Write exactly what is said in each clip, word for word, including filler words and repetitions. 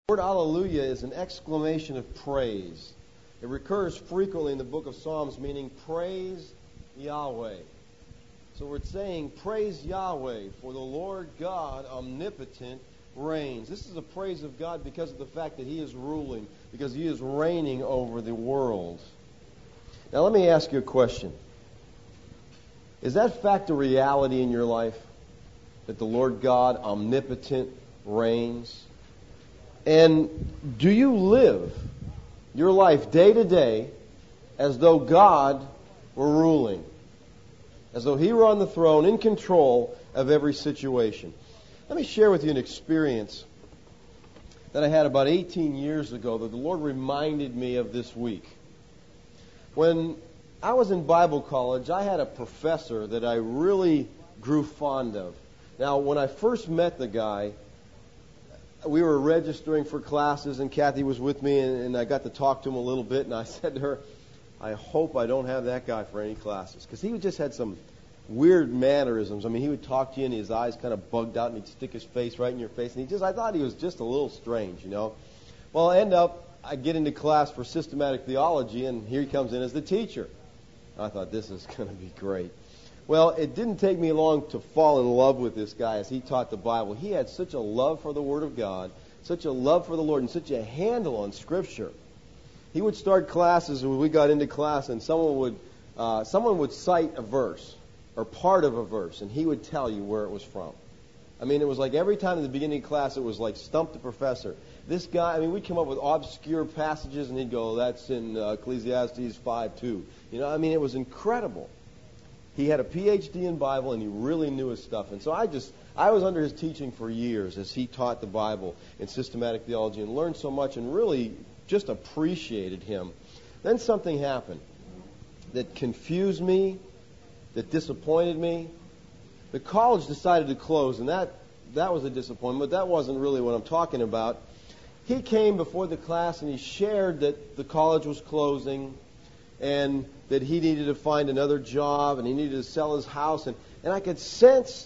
The word hallelujah is an exclamation of praise. It recurs frequently in the book of Psalms, meaning praise Yahweh. So we're saying praise Yahweh, for the Lord God omnipotent reigns. This is a praise of God because of the fact that He is ruling, because He is reigning over the world. Now let me ask you a question. Is that fact a reality in your life? That the Lord God omnipotent reigns? And do you live your life day to day as though God were ruling? As though He were on the throne, in control of every situation. Let me share with you an experience that I had about eighteen years ago that the Lord reminded me of this week. When I was in Bible college, I had a professor that I really grew fond of. Now, when I first met the guy, we were registering for classes, and Kathy was with me, and, and I got to talk to him a little bit, and I said to her, I hope I don't have that guy for any classes, because he just had some weird mannerisms. I mean, he would talk to you, and his eyes kind of bugged out, and he'd stick his face right in your face, and he just, I thought he was just a little strange, you know. Well, I end up, I get into class for systematic theology, and here he comes in as the teacher. I thought, this is going to be great. Well, it didn't take me long to fall in love with this guy as he taught the Bible. He had such a love for the Word of God, such a love for the Lord, and such a handle on Scripture. He would start classes when we got into class, and someone would uh, someone would cite a verse or part of a verse, and he would tell you where it was from. I mean, it was like every time in the beginning of class, it was like stump the professor. This guy, I mean, we'd come up with obscure passages, and he'd go, that's in uh, Ecclesiastes five two. You know, I mean, it was incredible. He had a P H D in Bible, and he really knew his stuff. And so I just, I was under his teaching for years as he taught the Bible in systematic theology and learned so much and really just appreciated him. Then something happened that confused me, that disappointed me. The college decided to close, and that, that was a disappointment, but that wasn't really what I'm talking about. He came before the class, and he shared that the college was closing, and that he needed to find another job, and he needed to sell his house. And, and I could sense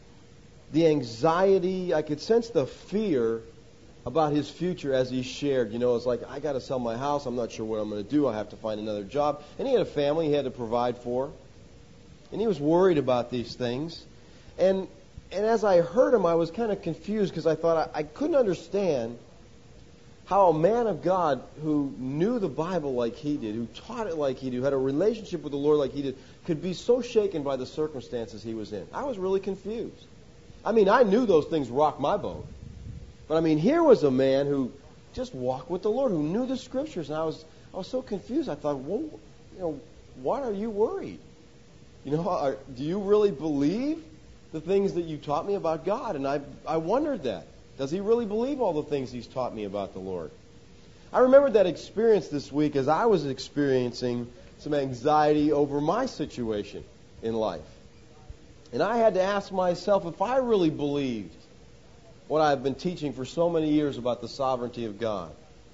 the anxiety, I could sense the fear about his future as he shared. You know, it's like, I got to sell my house, I'm not sure what I'm going to do, I have to find another job. And he had a family he had to provide for. And he was worried about these things. And and as I heard him, I was kind of confused because I thought I, I couldn't understand how a man of God who knew the Bible like he did, who taught it like he did, who had a relationship with the Lord like he did, could be so shaken by the circumstances he was in. I was really confused. I mean, I knew those things rocked my boat. But I mean, here was a man who just walked with the Lord, who knew the Scriptures, and I was I was so confused. I thought, well, you know, why are you worried? You know, are, do you really believe the things that you taught me about God? And I I wondered that. Does he really believe all the things he's taught me about the Lord? I remembered that experience this week as I was experiencing some anxiety over my situation in life. And I had to ask myself if I really believed what I've been teaching for so many years about the sovereignty of God.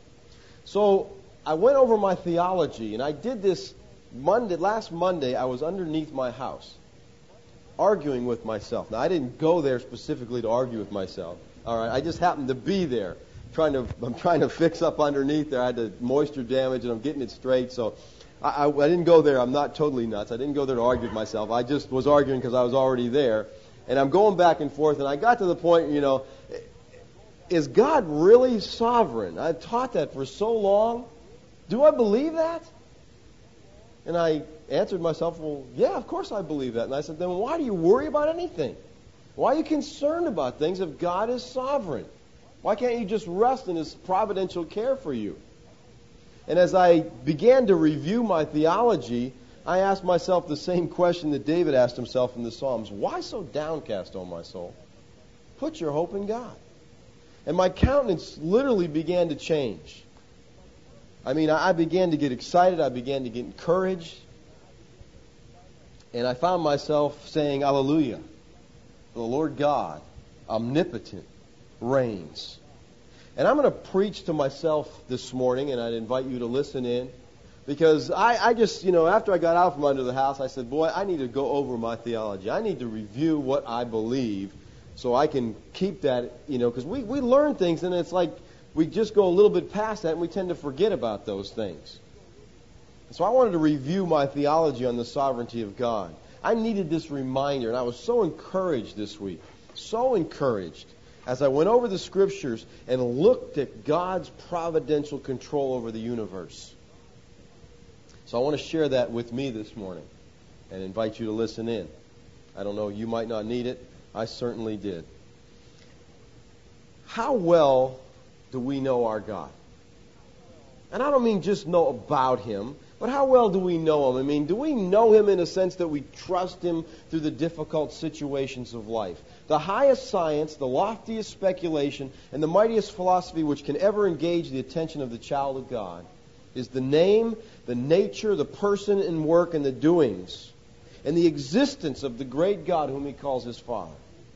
So I went over my theology, and I did this Monday. Last Monday, I was underneath my house, arguing with myself. Now, I didn't go there specifically to argue with myself. All right, I just happened to be there, trying to. I'm trying to fix up underneath there. I had the moisture damage, and I'm getting it straight. So, I, I, I didn't go there. I'm not totally nuts. I didn't go there to argue with myself. I just was arguing because I was already there, and I'm going back and forth. And I got to the point, you know, is God really sovereign? I've taught that for so long. Do I believe that? And I answered myself, well, yeah, of course I believe that. And I said, then why do you worry about anything? Why are you concerned about things if God is sovereign? Why can't you just rest in His providential care for you? And as I began to review my theology, I asked myself the same question that David asked himself in the Psalms. Why so downcast, O my soul? Put your hope in God. And my countenance literally began to change. I mean, I began to get excited. I began to get encouraged. And I found myself saying, Hallelujah. The Lord God, omnipotent, reigns. And I'm going to preach to myself this morning, and I'd invite you to listen in, because I, I just, you know, after I got out from under the house, I said, boy, I need to go over my theology. I need to review what I believe so I can keep that, you know, because we, we learn things, and it's like we just go a little bit past that and we tend to forget about those things. So I wanted to review my theology on the sovereignty of God. I needed this reminder, and I was so encouraged this week, so encouraged, as I went over the Scriptures and looked at God's providential control over the universe. So I want to share that with me this morning and invite you to listen in. I don't know, you might not need it. I certainly did. How well do we know our God? And I don't mean just know about Him, but how well do we know Him? I mean, do we know Him in a sense that we trust Him through the difficult situations of life? The highest science, the loftiest speculation, and the mightiest philosophy which can ever engage the attention of the child of God is the name, the nature, the person and work and the doings, and the existence of the great God whom He calls His Father.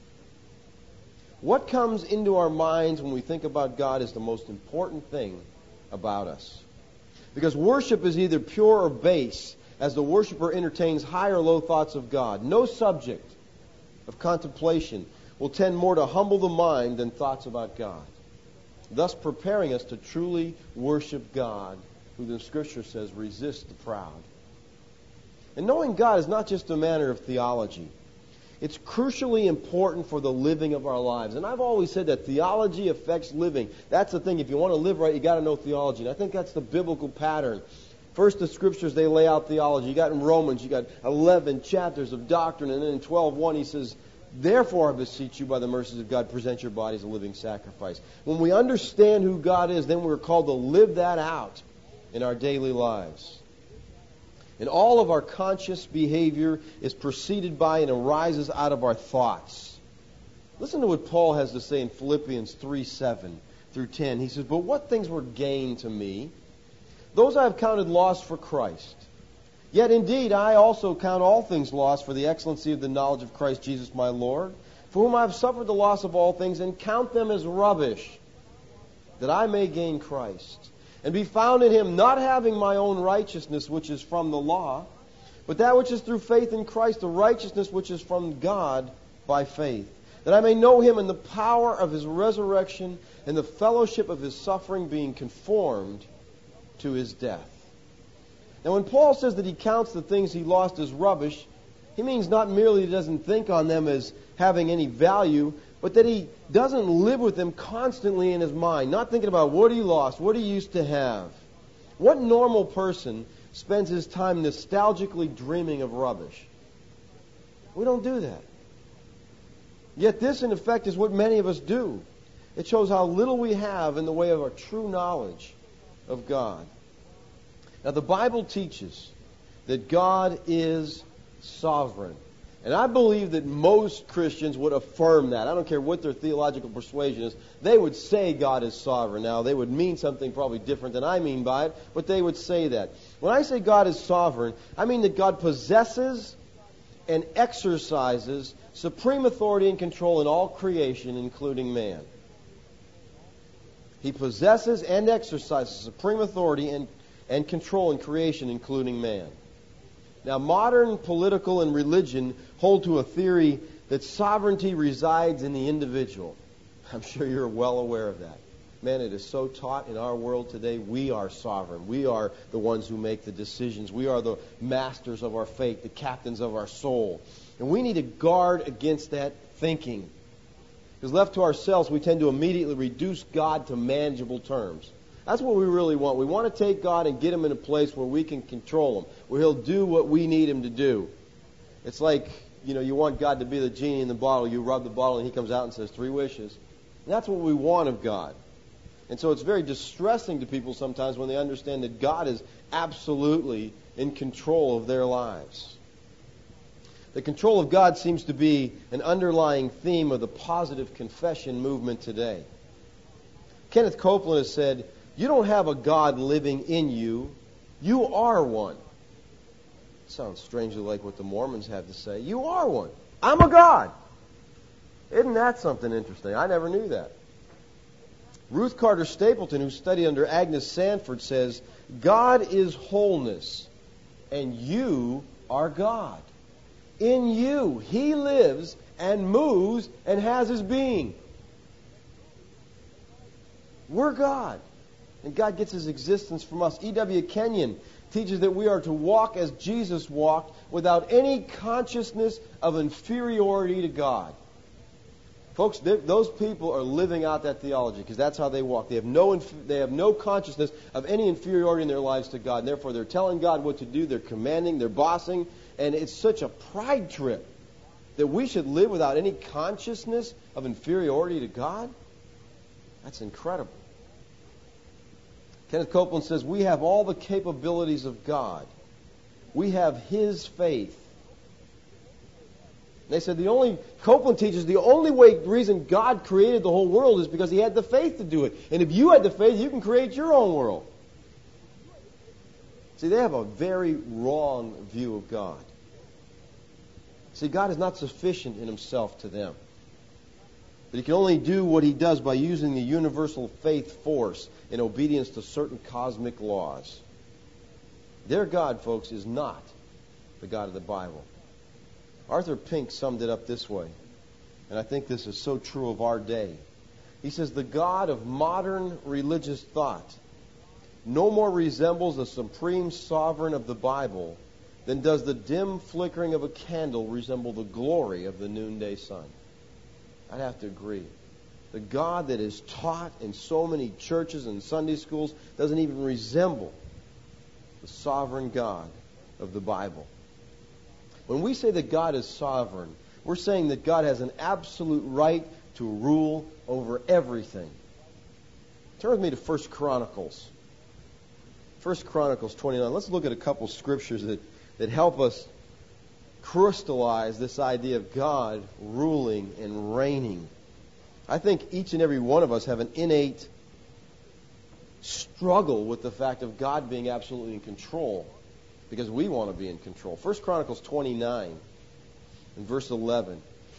What comes into our minds when we think about God is the most important thing about us. Because worship is either pure or base, as the worshiper entertains high or low thoughts of God. No subject of contemplation will tend more to humble the mind than thoughts about God, thus preparing us to truly worship God, who the Scripture says resists the proud. And knowing God is not just a matter of theology. It's crucially important for the living of our lives. And I've always said that theology affects living. That's the thing. If you want to live right, you got to know theology. And I think that's the biblical pattern. First, the Scriptures, they lay out theology. You got in Romans, you got eleven chapters of doctrine. And then in twelve one, he says, therefore I beseech you by the mercies of God, present your bodies a living sacrifice. When we understand who God is, then we're called to live that out in our daily lives. And all of our conscious behavior is preceded by and arises out of our thoughts. Listen to what Paul has to say in Philippians three seven through ten. He says, but what things were gain to me? Those I have counted loss for Christ. Yet indeed I also count all things lost for the excellency of the knowledge of Christ Jesus my Lord, for whom I have suffered the loss of all things, and count them as rubbish, that I may gain Christ, and be found in Him, not having my own righteousness, which is from the law, but that which is through faith in Christ, the righteousness which is from God by faith, that I may know Him in the power of His resurrection and the fellowship of His suffering, being conformed to His death. Now when Paul says that he counts the things he lost as rubbish, he means not merely he doesn't think on them as having any value, but that he doesn't live with them constantly in his mind, not thinking about what he lost, what he used to have. What normal person spends his time nostalgically dreaming of rubbish? We don't do that. Yet this, in effect, is what many of us do. It shows how little we have in the way of our true knowledge of God. Now, the Bible teaches that God is sovereign. And I believe that most Christians would affirm that. I don't care what their theological persuasion is. They would say God is sovereign. Now, they would mean something probably different than I mean by it, but they would say that. When I say God is sovereign, I mean that God possesses and exercises supreme authority and control in all creation, including man. He possesses and exercises supreme authority and, and control in creation, including man. Now, modern political and religion hold to a theory that sovereignty resides in the individual. I'm sure you're well aware of that. Man, it is so taught in our world today. We are sovereign. We are the ones who make the decisions. We are the masters of our fate, the captains of our soul. And we need to guard against that thinking. Because left to ourselves, we tend to immediately reduce God to manageable terms. That's what we really want. We want to take God and get Him in a place where we can control Him, where He'll do what we need Him to do. It's like, you know, you want God to be the genie in the bottle. You rub the bottle and He comes out and says three wishes. And that's what we want of God. And so it's very distressing to people sometimes when they understand that God is absolutely in control of their lives. The control of God seems to be an underlying theme of the positive confession movement today. Kenneth Copeland has said, you don't have a God living in you. You are one. Sounds strangely like what the Mormons have to say. You are one. I'm a God. Isn't that something interesting? I never knew that. Ruth Carter Stapleton, who studied under Agnes Sanford, says, God is wholeness, and you are God. In you, He lives and moves and has His being. We're God. And God gets His existence from us. E W Kenyon teaches that we are to walk as Jesus walked, without any consciousness of inferiority to God. Folks, those people are living out that theology, because that's how they walk. They have no they have no consciousness of any inferiority in their lives to God. And therefore, they're telling God what to do. They're commanding. They're bossing. And it's such a pride trip that we should live without any consciousness of inferiority to God. That's incredible. Kenneth Copeland says, we have all the capabilities of God. We have His faith. They said the only, Copeland teaches, the only way, reason God created the whole world is because He had the faith to do it. And if you had the faith, you can create your own world. See, they have a very wrong view of God. See, God is not sufficient in Himself to them. But He can only do what He does by using the universal faith force in obedience to certain cosmic laws. Their God, folks, is not the God of the Bible. Arthur Pink summed it up this way, and I think this is so true of our day. He says, the God of modern religious thought no more resembles the supreme sovereign of the Bible than does the dim flickering of a candle resemble the glory of the noonday sun. I'd have to agree. The God that is taught in so many churches and Sunday schools doesn't even resemble the sovereign God of the Bible. When we say that God is sovereign, we're saying that God has an absolute right to rule over everything. Turn with me to First Chronicles. First Chronicles twenty-nine. Let's look at a couple scriptures that, that help us crystallize this idea of God ruling and reigning. I think each and every one of us have an innate struggle with the fact of God being absolutely in control, because we want to be in control. First Chronicles twenty-nine and verse eleven.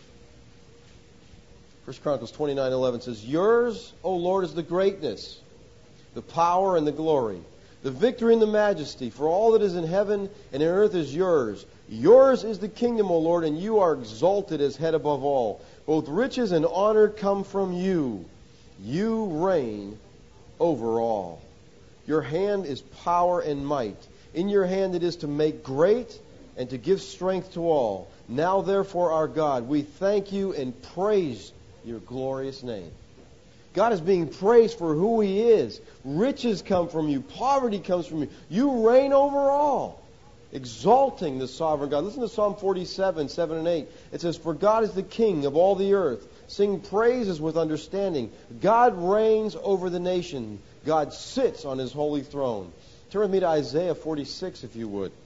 First Chronicles twenty-nine eleven says, yours, O Lord, is the greatness, the power and the glory, the victory and the majesty, for all that is in heaven and in earth is yours. Yours is the kingdom, O Lord, and you are exalted as head above all. Both riches and honor come from you. You reign over all. Your hand is power and might. In your hand it is to make great and to give strength to all. Now therefore, our God, we thank you and praise your glorious name. God is being praised for who He is. Riches come from you. Poverty comes from you. You reign over all. Exalting the sovereign God. Listen to Psalm forty-seven, seven and eight. It says, for God is the King of all the earth. Sing praises with understanding. God reigns over the nation. God sits on His holy throne. Turn with me to Isaiah forty-six, if you would.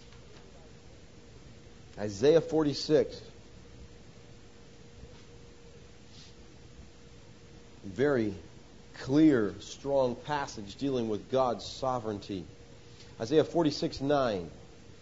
Isaiah forty-six. Very clear, strong passage dealing with God's sovereignty. Isaiah forty-six, nine.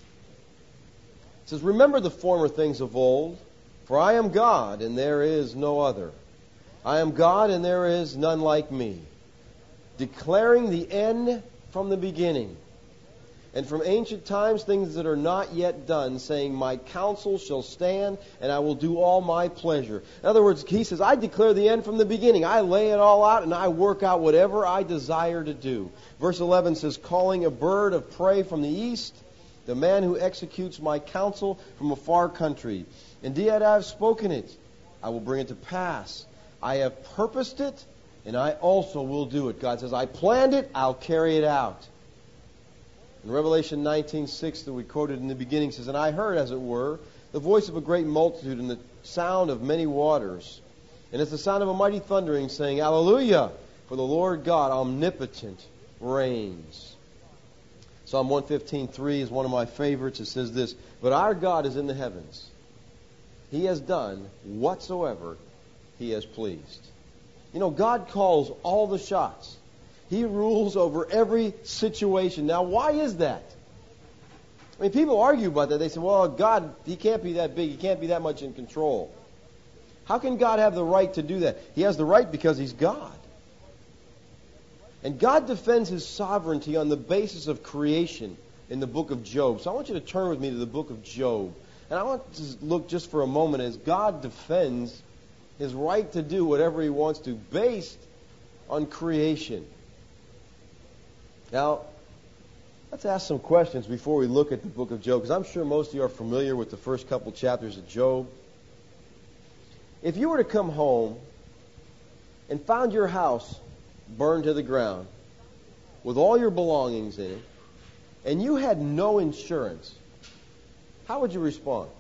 It says, remember the former things of old, for I am God, and there is no other. I am God, and there is none like me, declaring the end from the beginning, and from ancient times things that are not yet done, saying, my counsel shall stand, and I will do all my pleasure. In other words, he says, I declare the end from the beginning. I lay it all out, and I work out whatever I desire to do. Verse eleven says, calling a bird of prey from the east, the man who executes my counsel from a far country. Indeed, I have spoken it. I will bring it to pass. I have purposed it, and I also will do it. God says, I planned it, I'll carry it out. In Revelation nineteen six that we quoted in the beginning says, and I heard, as it were, the voice of a great multitude and the sound of many waters. And it's the sound of a mighty thundering, saying, Hallelujah! For the Lord God omnipotent reigns. Psalm one fifteen three is one of my favorites. It says this, but our God is in the heavens. He has done whatsoever He has pleased. You know, God calls all the shots. He rules over every situation. Now, why is that? I mean, people argue about that. They say, well, God, He can't be that big. He can't be that much in control. How can God have the right to do that? He has the right because He's God. And God defends His sovereignty on the basis of creation in the book of Job. So I want you to turn with me to the book of Job. And I want to look just for a moment as God defends His right to do whatever He wants to based on creation. Now, let's ask some questions before we look at the book of Job, because I'm sure most of you are familiar with the first couple chapters of Job. If you were to come home and found your house burned to the ground with all your belongings in it, and you had no insurance, how would you respond?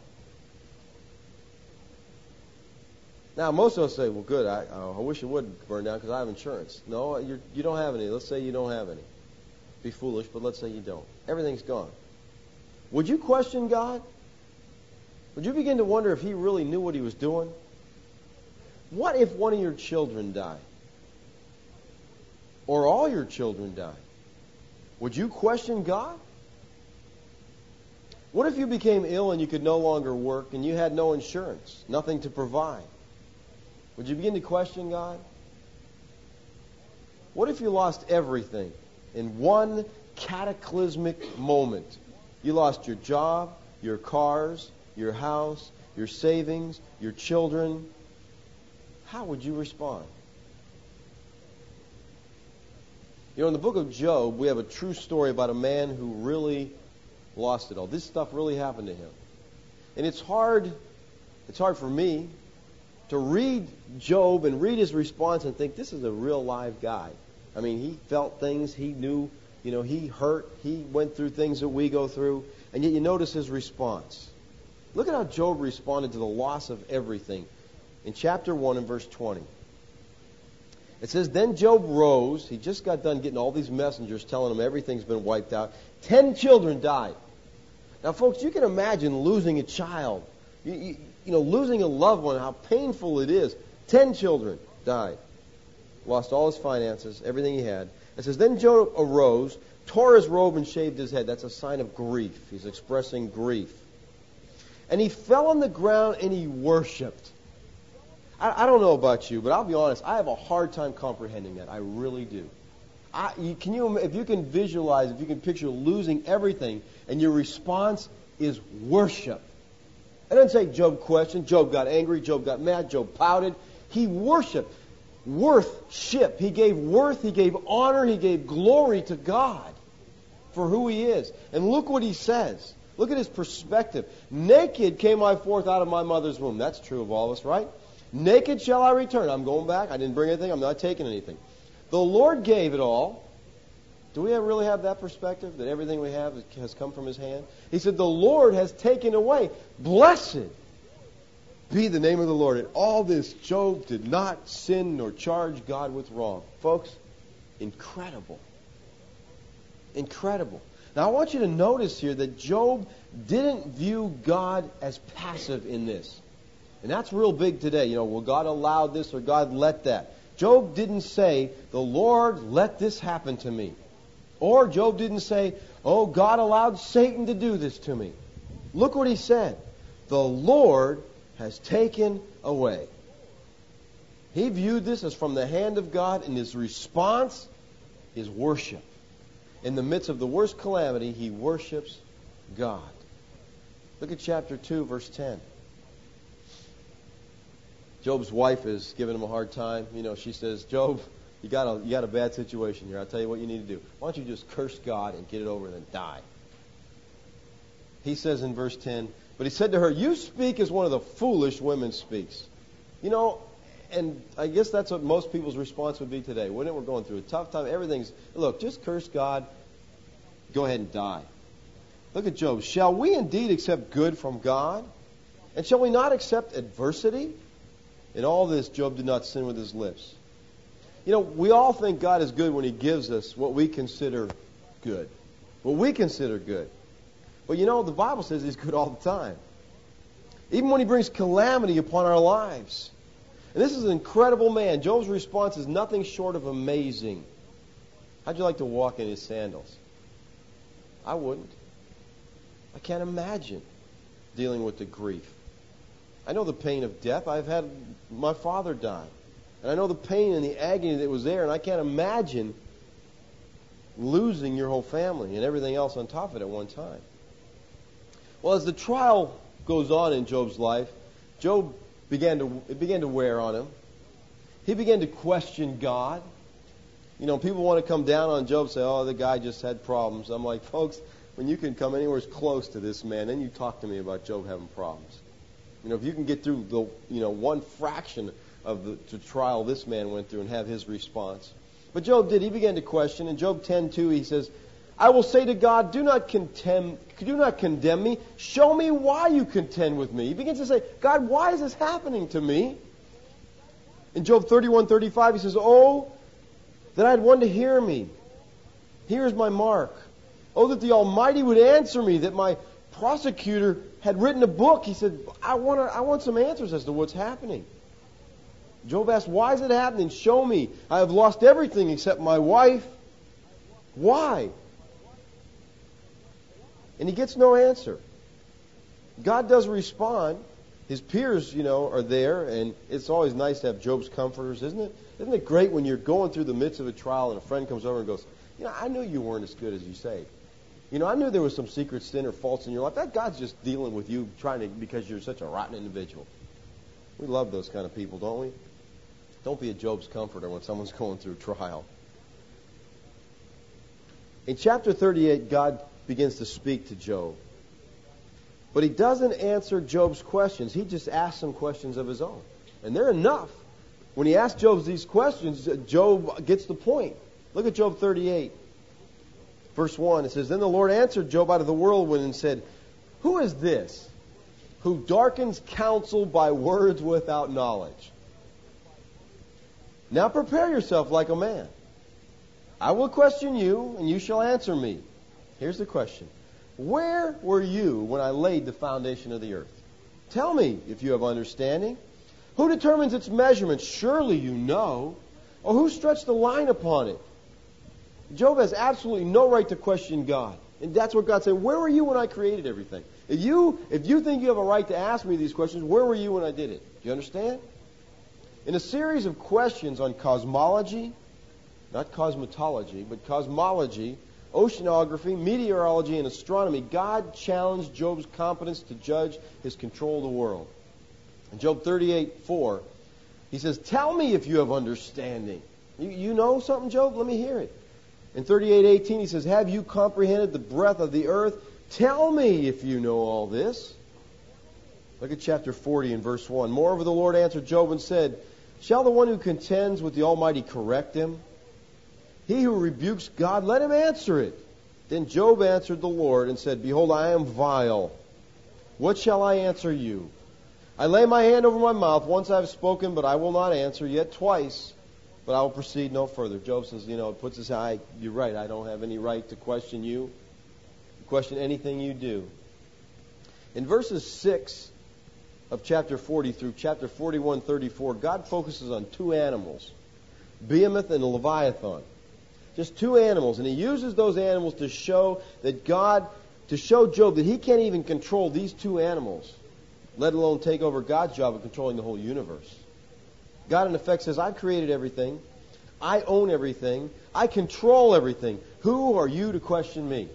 Now, most of us say, well, good, I, I wish it would burn down because I have insurance. No, you're, you don't have any. Let's say you don't have any. Be foolish, but let's say you don't. Everything's gone. Would you question God? Would you begin to wonder if He really knew what He was doing? What if one of your children died? Or all your children died? Would you question God? What if you became ill and you could no longer work and you had no insurance, nothing to provide? Would you begin to question God? What if you lost everything in one cataclysmic moment? You lost your job, your cars, your house, your savings, your children. How would you respond? You know, in the book of Job, we have a true story about a man who really lost it all. This stuff really happened to him. And it's hard, it's hard for me to read Job and read his response and think, this is a real live guy. I mean, he felt things, he knew, you know, he hurt, he went through things that we go through, and yet you notice his response. Look at how Job responded to the loss of everything in chapter one and verse twenty. It says, then Job rose. He just got done getting all these messengers telling him everything's been wiped out. Ten children died. Now, folks, you can imagine losing a child. You, you, you know, losing a loved one, how painful it is. Ten children died. Lost all his finances, everything he had. It says, then Job arose, tore his robe and shaved his head. That's a sign of grief. He's expressing grief. And he fell on the ground and he worshipped. I, I don't know about you, but I'll be honest, I have a hard time comprehending that. I really do. I, you, can you, if you can visualize, if you can picture losing everything, and your response is worship. I didn't say Job questioned, Job got angry, Job got mad, Job pouted. He worshiped. Worth-ship. He gave worth, he gave honor, he gave glory to God for who He is. And look what he says. Look at his perspective. Naked came I forth out of my mother's womb. That's true of all of us, right? Naked shall I return. I'm going back. I didn't bring anything. I'm not taking anything. The Lord gave it all. Do we really have that perspective, that everything we have has come from His hand? He said, the Lord has taken away. Blessed be the name of the Lord. And all this, Job did not sin nor charge God with wrong. Folks, incredible. Incredible. Now I want you to notice here that Job didn't view God as passive in this. And that's real big today. You know, well, God allowed this or God let that. Job didn't say, the Lord let this happen to me. Or Job didn't say, oh, God allowed Satan to do this to me. Look what he said. The Lord has taken away. He viewed this as from the hand of God, and his response is worship. In the midst of the worst calamity, he worships God. Look at chapter two, verse ten. Job's wife is giving him a hard time. You know, she says, Job, you got a you got a bad situation here. I'll tell you what you need to do. Why don't you just curse God and get it over and then die? He says in verse ten, but he said to her, you speak as one of the foolish women speaks. You know, and I guess that's what most people's response would be today. Wouldn't it? We're going through a tough time. Everything's, look, just curse God. Go ahead and die. Look at Job. Shall we indeed accept good from God? And shall we not accept adversity? In all this, Job did not sin with his lips. You know, we all think God is good when He gives us what we consider good. What we consider good. But you know, the Bible says He's good all the time. Even when He brings calamity upon our lives. And this is an incredible man. Job's response is nothing short of amazing. How'd you like to walk in his sandals? I wouldn't. I can't imagine dealing with the grief. I know the pain of death. I've had my father die. And I know the pain and the agony that was there, and I can't imagine losing your whole family and everything else on top of it at one time. Well, as the trial goes on in Job's life, Job began to it began to wear on him. He began to question God. You know, people want to come down on Job and say, oh, the guy just had problems. I'm like, folks, when you can come anywhere close to this man, then you talk to me about Job having problems. You know, if you can get through the, you know, one fraction of the, the trial this man went through and have his response. But Job did. He began to question. In Job ten two, he says, I will say to God, do not condemn, do not condemn me. Show me why you contend with me. He begins to say, God, why is this happening to me? In Job thirty-one thirty-five, he says, oh, that I had one to hear me. Here is my mark. Oh, that the Almighty would answer me, that my prosecutor had written a book. He said, I want, to, I want some answers as to what's happening. Job asked, why is it happening? Show me. I have lost everything except my wife. Why? And he gets no answer. God does respond. His peers, you know, are there, and it's always nice to have Job's comforters, isn't it? Isn't it great when you're going through the midst of a trial and a friend comes over and goes, you know, I knew you weren't as good as you say. You know, I knew there was some secret sin or faults in your life. That God's just dealing with you trying to because you're such a rotten individual. We love those kind of people, don't we? Don't be a Job's comforter when someone's going through trial. In chapter thirty-eight, God begins to speak to Job. But he doesn't answer Job's questions. He just asks some questions of his own. And they're enough. When he asks Job these questions, Job gets the point. Look at Job thirty-eight. Verse one, it says, Then the Lord answered Job out of the whirlwind and said, Who is this who darkens counsel by words without knowledge? Now prepare yourself like a man. I will question you, and you shall answer me. Here's the question. Where were you when I laid the foundation of the earth? Tell me if you have understanding. Who determines its measurements? Surely you know. Or who stretched the line upon it? Job has absolutely no right to question God. And that's what God said. Where were you when I created everything? If you, if you think you have a right to ask me these questions, where were you when I did it? Do you understand? In a series of questions on cosmology, not cosmetology, but cosmology, oceanography, meteorology, and astronomy, God challenged Job's competence to judge his control of the world. In Job thirty-eight four, he says, Tell me if you have understanding. You, you know something, Job? Let me hear it. In thirty-eight eighteen, he says, Have you comprehended the breadth of the earth? Tell me if you know all this. Look at chapter forty and verse one. Moreover, the Lord answered Job and said, Shall the one who contends with the Almighty correct him? He who rebukes God, let him answer it. Then Job answered the Lord and said, Behold, I am vile. What shall I answer you? I lay my hand over my mouth. Once I have spoken, but I will not answer. Yet twice, but I will proceed no further. Job says, you know, it puts his eye, you're right, I don't have any right to question you, question anything you do. In verses six of chapter forty through chapter forty-one thirty-four, God focuses on two animals, Behemoth and Leviathan. Just two animals. And he uses those animals to show that God, to show Job that he can't even control these two animals, let alone take over God's job of controlling the whole universe. God, in effect, says, I've created everything. I own everything. I control everything. Who are you to question me?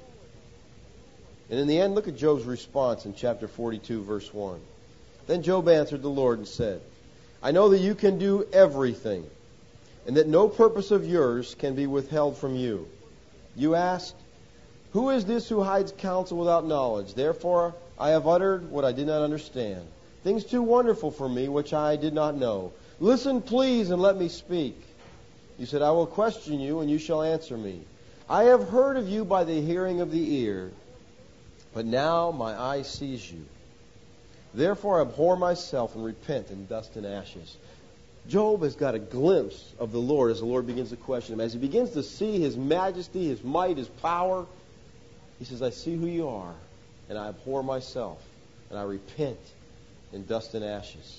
And in the end, look at Job's response in chapter forty-two, verse one. Then Job answered the Lord and said, I know that you can do everything, and that no purpose of yours can be withheld from you. You asked, Who is this who hides counsel without knowledge? Therefore I have uttered what I did not understand, things too wonderful for me which I did not know. Listen, please, and let me speak. You said, I will question you, and you shall answer me. I have heard of you by the hearing of the ear, but now my eye sees you. Therefore I abhor myself and repent in dust and ashes. Job has got a glimpse of the Lord as the Lord begins to question him. As he begins to see His majesty, His might, His power, he says, I see who you are, and I abhor myself, and I repent in dust and ashes.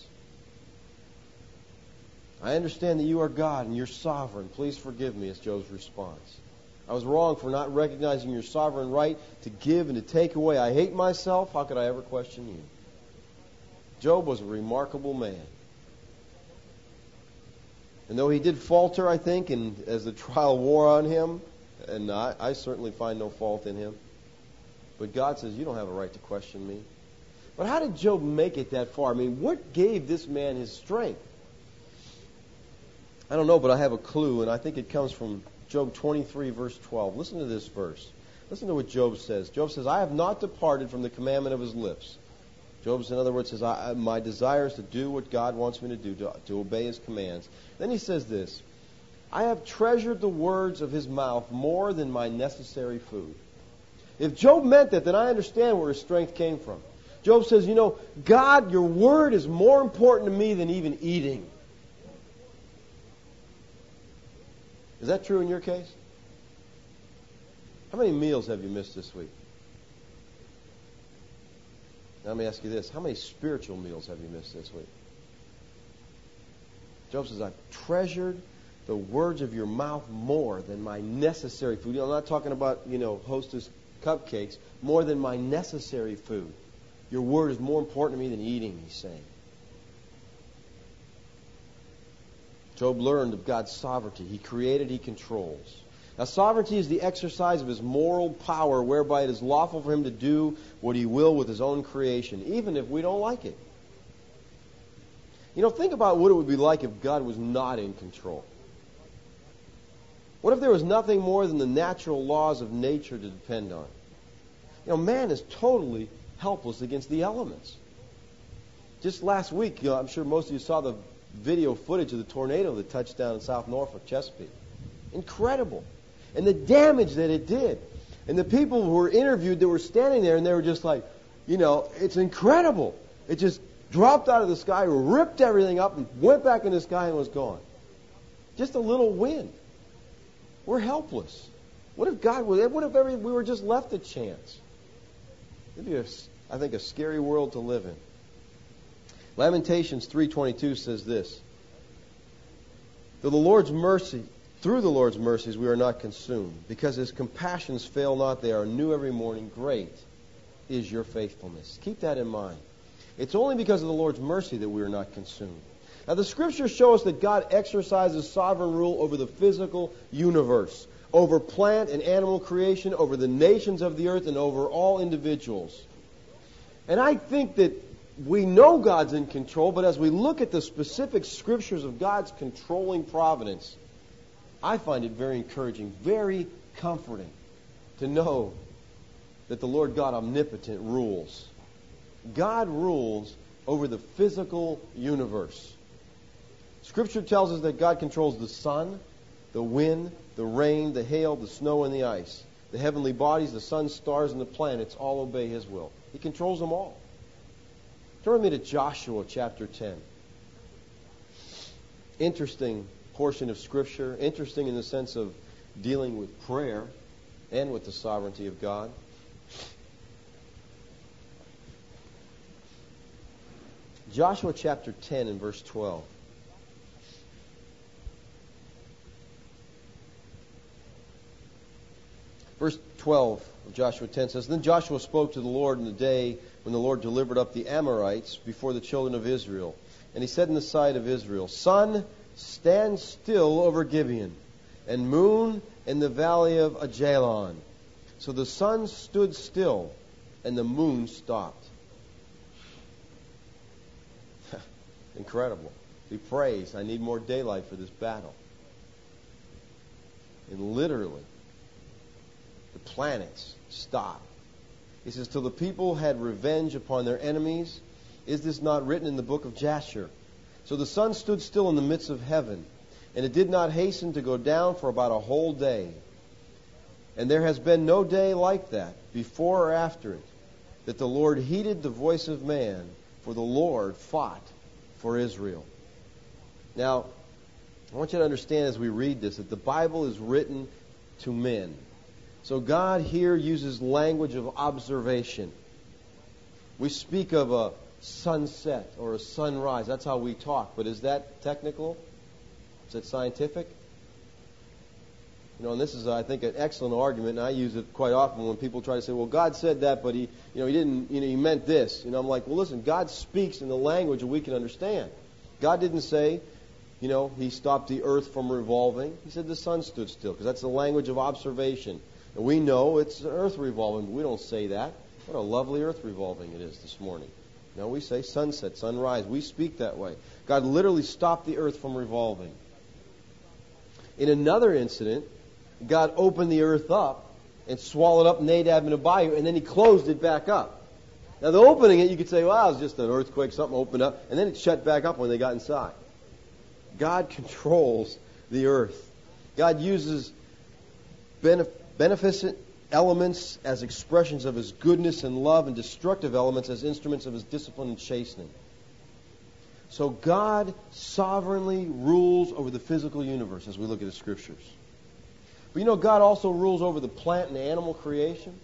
I understand that you are God and you're sovereign. Please forgive me, is Job's response. I was wrong for not recognizing your sovereign right to give and to take away. I hate myself. How could I ever question you? Job was a remarkable man. And though he did falter, I think, and as the trial wore on him, and I, I certainly find no fault in him, but God says, you don't have a right to question me. But how did Job make it that far? I mean, what gave this man his strength? I don't know, but I have a clue, and I think it comes from Job twenty-three, verse twelve. Listen to this verse. Listen to what Job says. Job says, I have not departed from the commandment of his lips. Job, in other words, says, I, my desire is to do what God wants me to do, to, to obey his commands. Then he says this, I have treasured the words of his mouth more than my necessary food. If Job meant that, then I understand where his strength came from. Job says, you know, God, your word is more important to me than even eating. Is that true in your case? How many meals have you missed this week? Now let me ask you this. How many spiritual meals have you missed this week? Job says, I've treasured the words of your mouth more than my necessary food. You know, I'm not talking about, you know, Hostess cupcakes. More than my necessary food. Your word is more important to me than eating, he's saying. Job learned of God's sovereignty. He created, he controls. Now, sovereignty is the exercise of his moral power, whereby it is lawful for him to do what he will with his own creation, even if we don't like it. You know, think about what it would be like if God was not in control. What if there was nothing more than the natural laws of nature to depend on? You know, man is totally helpless against the elements. Just last week, you know, I'm sure most of you saw the video footage of the tornado that touched down in South Norfolk, Chesapeake. Incredible. And the damage that it did. And the people who were interviewed that were standing there and they were just like, you know, it's incredible. It just dropped out of the sky, ripped everything up, and went back in the sky and was gone. Just a little wind. We're helpless. What if God was, what if every, we were just left a chance? It'd be, a, I think, a scary world to live in. Lamentations three twenty-two says this, Though the Lord's mercy, through the Lord's mercies we are not consumed, because his compassions fail not, they are new every morning. Great is your faithfulness. Keep that in mind. It's only because of the Lord's mercy that we are not consumed. Now the Scriptures show us that God exercises sovereign rule over the physical universe, over plant and animal creation, over the nations of the earth, and over all individuals. And I think that we know God's in control, but as we look at the specific Scriptures of God's controlling providence, I find it very encouraging, very comforting to know that the Lord God omnipotent rules. God rules over the physical universe. Scripture tells us that God controls the sun, the wind, the rain, the hail, the snow, and the ice. The heavenly bodies, the sun, stars, and the planets all obey his will. He controls them all. Turn with me to Joshua chapter ten. Interesting portion of Scripture. Interesting in the sense of dealing with prayer and with the sovereignty of God. Joshua chapter ten and verse twelve. Verse twelve of Joshua ten says, Then Joshua spoke to the Lord in the day when the Lord delivered up the Amorites before the children of Israel. And he said in the sight of Israel, Sun, stand still over Gibeon, and moon in the valley of Ajalon. So the sun stood still, and the moon stopped. Incredible. He prays, I need more daylight for this battle. And literally, the planets stopped. He says, till the people had revenge upon their enemies. Is this not written in the book of Jasher? So the sun stood still in the midst of heaven, and it did not hasten to go down for about a whole day. And there has been no day like that, before or after it, that the Lord heeded the voice of man, for the Lord fought for Israel. Now, I want you to understand as we read this, that the Bible is written to men. So God here uses language of observation. We speak of a sunset or a sunrise. That's how we talk. But is that technical? Is that scientific? You know, and this is, I think, an excellent argument, and I use it quite often when people try to say, well, God said that, but he, you know, he didn't, you know, he meant this. You know, I'm like, well, listen, God speaks in the language that we can understand. God didn't say, you know, he stopped the earth from revolving. He said the sun stood still, because that's the language of observation. And we know it's earth revolving, but we don't say that. What a lovely earth revolving it is this morning. No, we say sunset, sunrise. We speak that way. God literally stopped the earth from revolving. In another incident, God opened the earth up and swallowed up Nadab and Abihu, and then he closed it back up. Now, the opening it, you could say, well, it was just an earthquake, something opened up, and then it shut back up when they got inside. God controls the earth. God uses benef- beneficent elements as expressions of His goodness and love, and destructive elements as instruments of His discipline and chastening. So God sovereignly rules over the physical universe as we look at the Scriptures. But you know, God also rules over the plant and animal creation.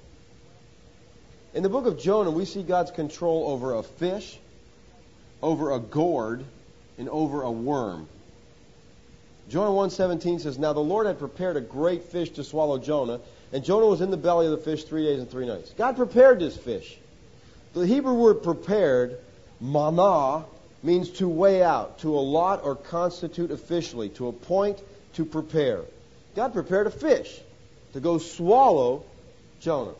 In the book of Jonah, we see God's control over a fish, over a gourd, and over a worm. Jonah one seventeen says, Now the Lord had prepared a great fish to swallow Jonah, and Jonah was in the belly of the fish three days and three nights. God prepared this fish. The Hebrew word prepared, manah, means to weigh out, to allot or constitute officially, to appoint, to prepare. God prepared a fish to go swallow Jonah.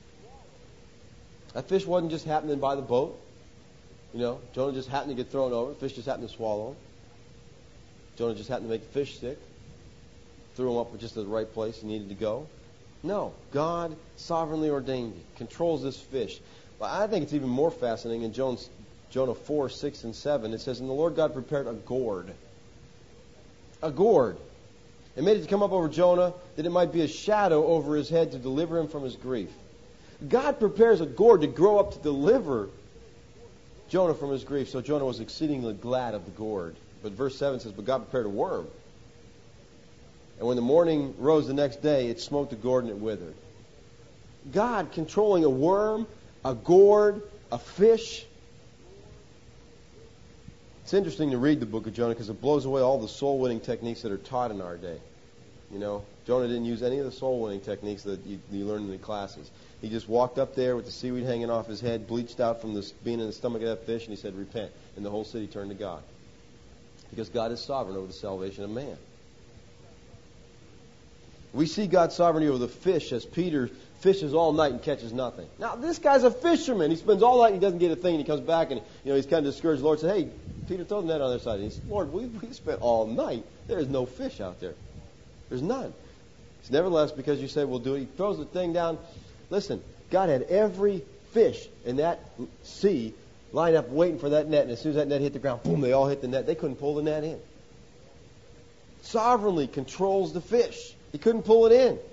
That fish wasn't just happening by the boat. You know, Jonah just happened to get thrown over. The fish just happened to swallow him. Jonah just happened to make the fish sick. Threw him up just at the right place he needed to go. No, God sovereignly ordained it, controls this fish. But I think it's even more fascinating in Jonah's, Jonah four, six, and seven. It says, And the Lord God prepared a gourd. A gourd. And made it to come up over Jonah, that it might be a shadow over his head to deliver him from his grief. God prepares a gourd to grow up to deliver Jonah from his grief. So Jonah was exceedingly glad of the gourd. But verse seven says, But God prepared a worm. And when the morning rose the next day, it smote the gourd and it withered. God controlling a worm, a gourd, a fish. It's interesting to read the book of Jonah because it blows away all the soul-winning techniques that are taught in our day. You know, Jonah didn't use any of the soul-winning techniques that you, you learn in the classes. He just walked up there with the seaweed hanging off his head, bleached out from this, being in the stomach of that fish, and he said, Repent. And the whole city turned to God. Because God is sovereign over the salvation of man. We see God's sovereignty over the fish as Peter fishes all night and catches nothing. Now, this guy's a fisherman. He spends all night and he doesn't get a thing, and he comes back and you know he's kind of discouraged. The Lord said, Hey, Peter, throw the net on the other side. And he said, Lord, we, we spent all night. There is no fish out there. There's none. It's nevertheless, because you said we'll do it, he throws the thing down. Listen, God had every fish in that sea lined up waiting for that net, and as soon as that net hit the ground, boom, they all hit the net. They couldn't pull the net in. Sovereignly controls the fish. He couldn't pull it in.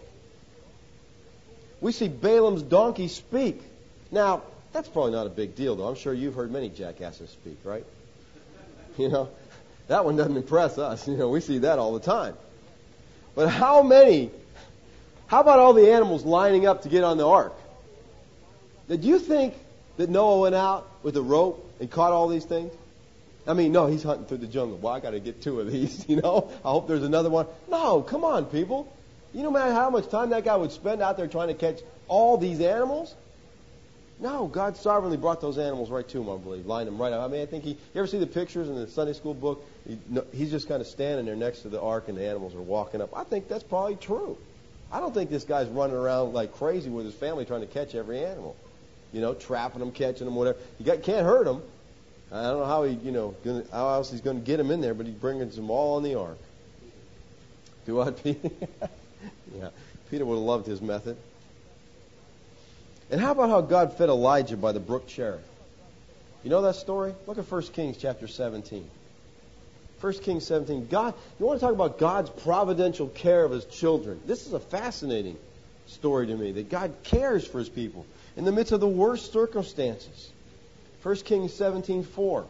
We see Balaam's donkey speak. Now, that's probably not a big deal, though. I'm sure you've heard many jackasses speak, right? You know, that one doesn't impress us. You know, we see that all the time. But how many, how about all the animals lining up to get on the ark? Did you think that Noah went out with a rope and caught all these things? I mean, no, he's hunting through the jungle. Well, I got to get two of these, you know. I hope there's another one. No, come on, people. You know matter how much time that guy would spend out there trying to catch all these animals? No, God sovereignly brought those animals right to him, I believe. Lined them right up. I mean, I think he, you ever see the pictures in the Sunday school book? He, no, he's just kind of standing there next to the ark and the animals are walking up. I think that's probably true. I don't think this guy's running around like crazy with his family trying to catch every animal. You know, trapping them, catching them, whatever. You got, can't hurt them. I don't know how he, you know, gonna, how else he's going to get them in there, but he brings them all on the ark. Do what, Peter? Yeah, Peter would have loved his method. And how about how God fed Elijah by the brook Cherith? You know that story? Look at First Kings chapter seventeen. First Kings seventeen. God, you want to talk about God's providential care of His children? This is a fascinating story to me, that God cares for His people in the midst of the worst circumstances. First Kings seventeen four.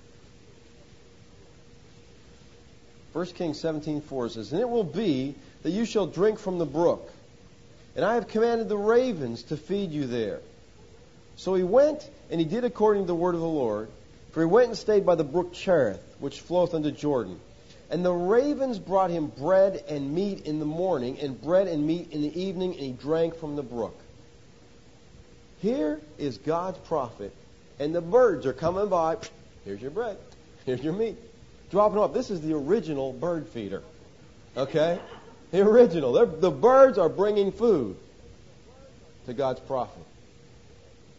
First Kings seventeen four says, And it will be that you shall drink from the brook, and I have commanded the ravens to feed you there. So he went, and he did according to the word of the Lord, for he went and stayed by the brook Cherith, which floweth unto Jordan. And the ravens brought him bread and meat in the morning, and bread and meat in the evening, and he drank from the brook. Here is God's prophet, and the birds are coming by. Here's your bread. Here's your meat. Dropping them up. This is the original bird feeder. Okay? The original. They're, the birds are bringing food to God's prophet.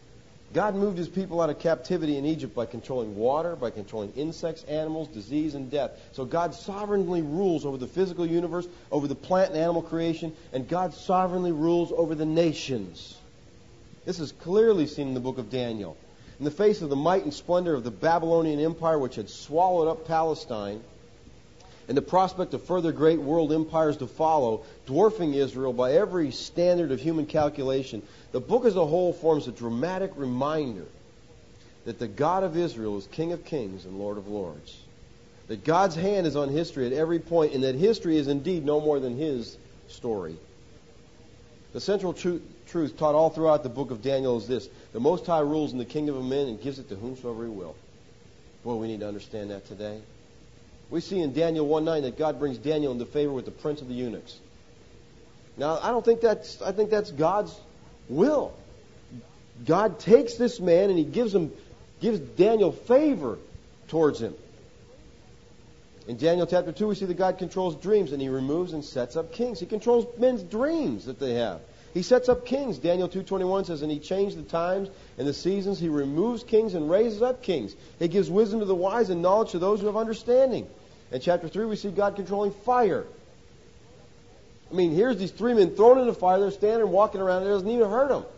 God moved his people out of captivity in Egypt by controlling water, by controlling insects, animals, disease, and death. So God sovereignly rules over the physical universe, over the plant and animal creation, and God sovereignly rules over the nations. This is clearly seen in the book of Daniel. In the face of the might and splendor of the Babylonian Empire, which had swallowed up Palestine, and the prospect of further great world empires to follow, dwarfing Israel by every standard of human calculation, the book as a whole forms a dramatic reminder that the God of Israel is King of kings and Lord of lords. That God's hand is on history at every point, and that history is indeed no more than His story. The central tru- truth taught all throughout the book of Daniel is this: the Most High rules in the kingdom of men and gives it to whomsoever He will. Boy, we need to understand that today. We see in Daniel one nine that God brings Daniel into favor with the prince of the eunuchs. Now, I don't think that's, I think that's God's will. God takes this man and He gives him, gives Daniel favor towards him. In Daniel chapter two, we see that God controls dreams, and He removes and sets up kings. He controls men's dreams that they have. He sets up kings. Daniel two twenty-one says, and He changed the times and the seasons. He removes kings and raises up kings. He gives wisdom to the wise and knowledge to those who have understanding. In chapter three, we see God controlling fire. I mean, here's these three men thrown into fire. They're standing, walking around. It doesn't even hurt them.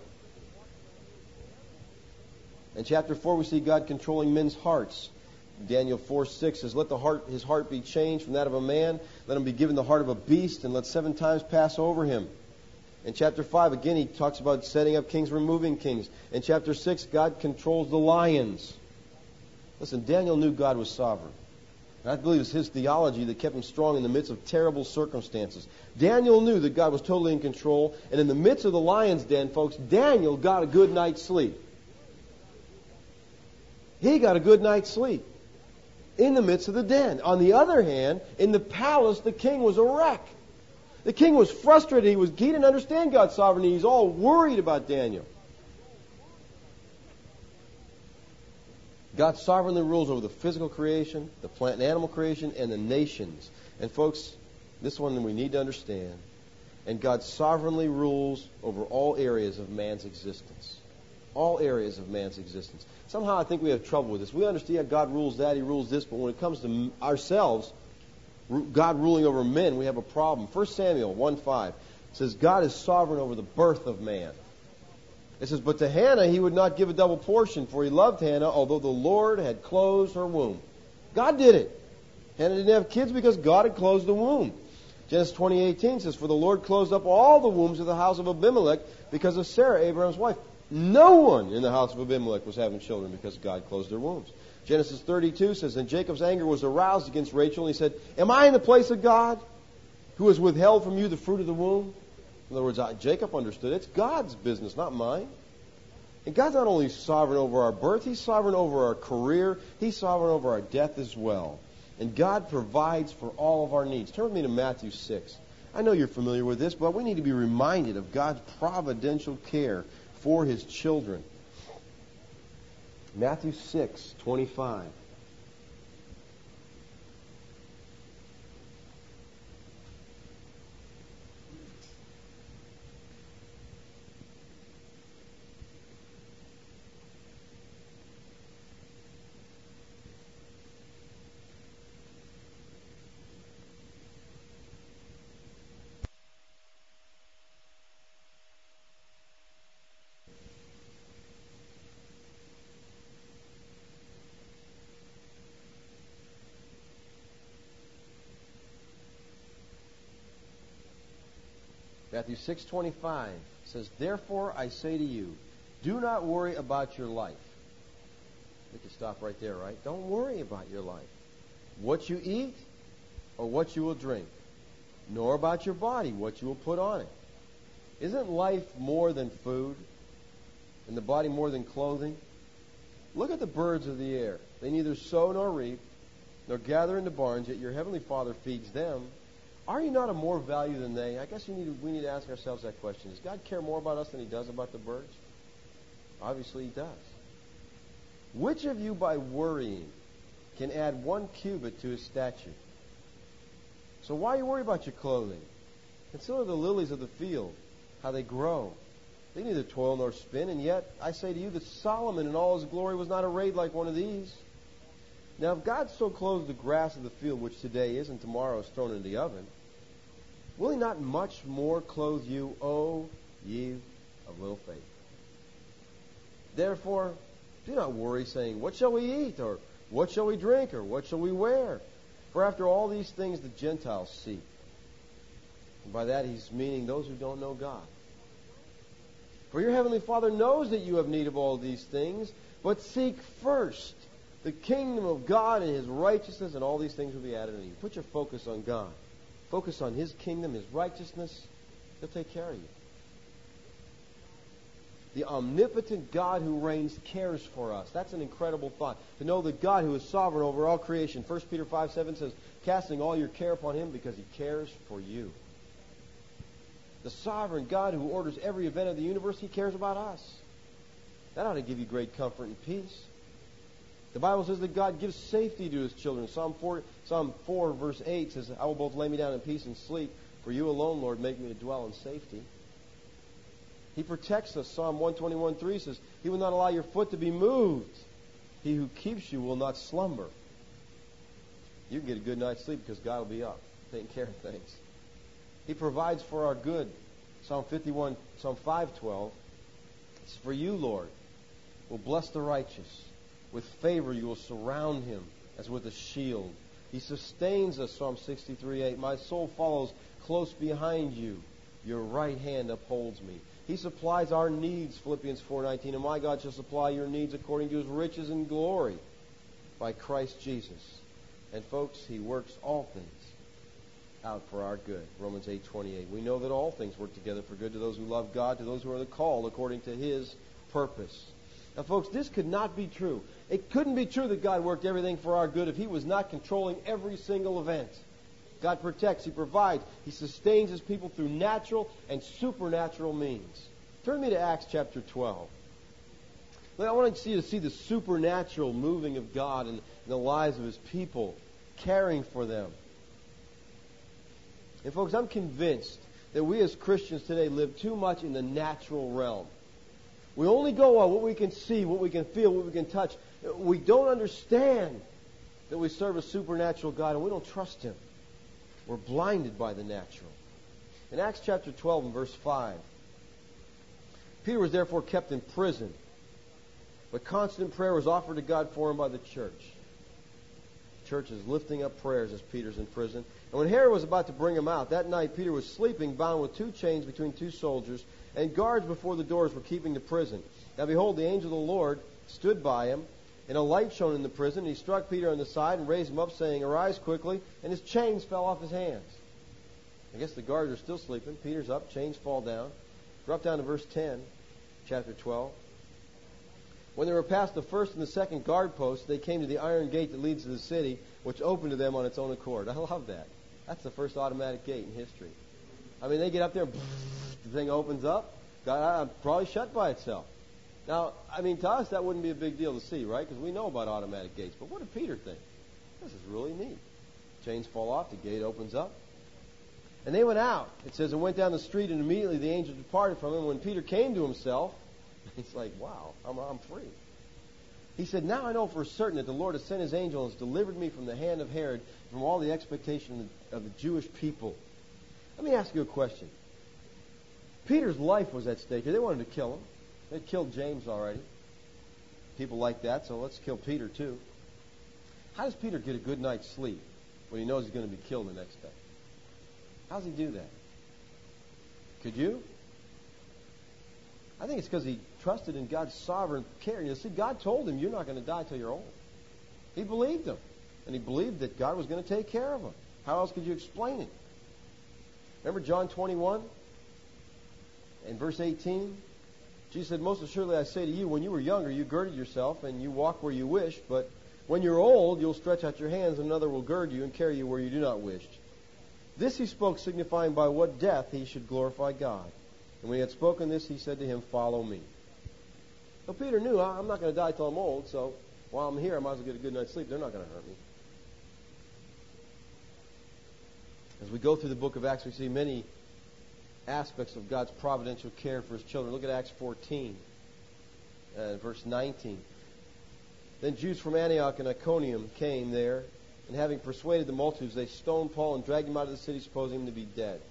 In chapter four, we see God controlling men's hearts. Daniel four six says, let the heart, his heart be changed from that of a man. Let him be given the heart of a beast, and let seven times pass over him. In chapter five, again, he talks about setting up kings, removing kings. In chapter six, God controls the lions. Listen, Daniel knew God was sovereign. And I believe it's his theology that kept him strong in the midst of terrible circumstances. Daniel knew that God was totally in control. And in the midst of the lion's den, folks, Daniel got a good night's sleep. He got a good night's sleep in the midst of the den. On the other hand, in the palace, the king was a wreck. The king was frustrated. He was he didn't understand God's sovereignty. He's all worried about Daniel. God sovereignly rules over the physical creation, the plant and animal creation, and the nations. And folks, this one we need to understand. And God sovereignly rules over all areas of man's existence. All areas of man's existence. Somehow I think we have trouble with this. We understand God rules that, He rules this, but when it comes to ourselves, God ruling over men, we have a problem. First Samuel one five says, God is sovereign over the birth of man. It says, but to Hannah He would not give a double portion, for He loved Hannah, although the Lord had closed her womb. God did it. Hannah didn't have kids because God had closed the womb. Genesis twenty eighteen says, for the Lord closed up all the wombs of the house of Abimelech because of Sarah, Abraham's wife. No one in the house of Abimelech was having children because God closed their wombs. Genesis thirty-two says, and Jacob's anger was aroused against Rachel, and he said, am I in the place of God, who has withheld from you the fruit of the womb? In other words, Jacob understood it's God's business, not mine. And God's not only sovereign over our birth, He's sovereign over our career, He's sovereign over our death as well. And God provides for all of our needs. Turn with me to Matthew six. I know you're familiar with this, but we need to be reminded of God's providential care for His children. Matthew six twenty-five. Matthew six twenty-five says, therefore I say to you, do not worry about your life. We can stop right there, right? Don't worry about your life. What you eat or what you will drink, nor about your body, what you will put on it. Isn't life more than food, and the body more than clothing? Look at the birds of the air. They neither sow nor reap, nor gather into barns, yet your heavenly Father feeds them. Are you not of more value than they? I guess we need, to, we need to ask ourselves that question. Does God care more about us than He does about the birds? Obviously He does. Which of you by worrying can add one cubit to his stature? So why are you worried about your clothing? Consider the lilies of the field, how they grow. They neither toil nor spin, and yet I say to you that Solomon in all his glory was not arrayed like one of these. Now if God so clothes the grass of the field, which today is and tomorrow is thrown into the oven, will he not much more clothe you, O ye of little faith? Therefore, do not worry, saying, what shall we eat? Or what shall we drink? Or what shall we wear? For after all these things the Gentiles seek. And by that he's meaning those who don't know God. For your heavenly Father knows that you have need of all these things, but seek first the kingdom of God and his righteousness, and all these things will be added unto you. Put your focus on God. Focus on his kingdom, his righteousness. He'll take care of you. The omnipotent God who reigns cares for us. That's an incredible thought. To know that God who is sovereign over all creation. First Peter five seven says, casting all your care upon him because he cares for you. The sovereign God who orders every event of the universe, he cares about us. That ought to give you great comfort and peace. The Bible says that God gives safety to his children. Psalm four, Psalm four verse eight says, I will both lay me down in peace and sleep. For you alone, Lord, make me to dwell in safety. He protects us. Psalm one twenty-one three says, he will not allow your foot to be moved. He who keeps you will not slumber. You can get a good night's sleep because God will be up, taking care of things. He provides for our good. Psalm fifty-one, Psalm five twelve. It's for you, Lord, will bless the righteous. With favor you will surround him as with a shield. He sustains us, Psalm sixty-three eight. My soul follows close behind you. Your right hand upholds me. He supplies our needs, Philippians four nineteen. And my God shall supply your needs according to his riches and glory by Christ Jesus. And folks, he works all things out for our good. Romans eight twenty-eight. We know that all things work together for good to those who love God, to those who are the called according to his purpose. Now, folks, this could not be true. It couldn't be true that God worked everything for our good if he was not controlling every single event. God protects, he provides, he sustains his people through natural and supernatural means. Turn me to Acts chapter twelve. I want you to see the supernatural moving of God in the lives of his people, caring for them. And folks, I'm convinced that we as Christians today live too much in the natural realm. We only go on what we can see, what we can feel, what we can touch. We don't understand that we serve a supernatural God, and we don't trust him. We're blinded by the natural. In Acts chapter twelve and verse five, Peter was therefore kept in prison, but constant prayer was offered to God for him by the church. The church is lifting up prayers as Peter's in prison. And when Herod was about to bring him out, that night Peter was sleeping, bound with two chains between two soldiers, and guards before the doors were keeping the prison. Now behold, the angel of the Lord stood by him, and a light shone in the prison. And he struck Peter on the side and raised him up, saying, arise quickly. And his chains fell off his hands. I guess the guards are still sleeping. Peter's up, chains fall down. Drop down to verse ten, chapter twelve. When they were past the first and the second guard posts, they came to the iron gate that leads to the city, which opened to them on its own accord. I love that. That's the first automatic gate in history. I mean, they get up there, and the thing opens up. God, probably shut by itself. Now, I mean, to us, that wouldn't be a big deal to see, right? Because we know about automatic gates. But what did Peter think? This is really neat. Chains fall off, the gate opens up. And they went out, it says, and went down the street, and immediately the angel departed from him. When Peter came to himself, he's like, wow, I'm, I'm free. He said, now I know for certain that the Lord has sent his angel and has delivered me from the hand of Herod, from all the expectation of the Jewish people. Let me ask you a question. Peter's life was at stake here. They wanted to kill him. They'd killed James already. People like that, so let's kill Peter too. How does Peter get a good night's sleep when he knows he's going to be killed the next day? How does he do that? Could you? I think it's because he trusted in God's sovereign care. You know, see, God told him, you're not going to die till you're old. He believed him. And he believed that God was going to take care of him. How else could you explain it? Remember John twenty-one? In verse eighteen? Jesus said, most assuredly I say to you, when you were younger, you girded yourself, and you walked where you wished. But when you're old, you'll stretch out your hands, and another will gird you and carry you where you do not wish. This he spoke, signifying by what death he should glorify God. And when he had spoken this, he said to him, follow me. So Peter knew, I'm not going to die till I'm old, so while I'm here, I might as well get a good night's sleep. They're not going to hurt me. As we go through the book of Acts, we see many aspects of God's providential care for His children. Look at Acts fourteen, uh, verse nineteen. Then Jews from Antioch and Iconium came there, and having persuaded the multitudes, they stoned Paul and dragged him out of the city, supposing him to be dead.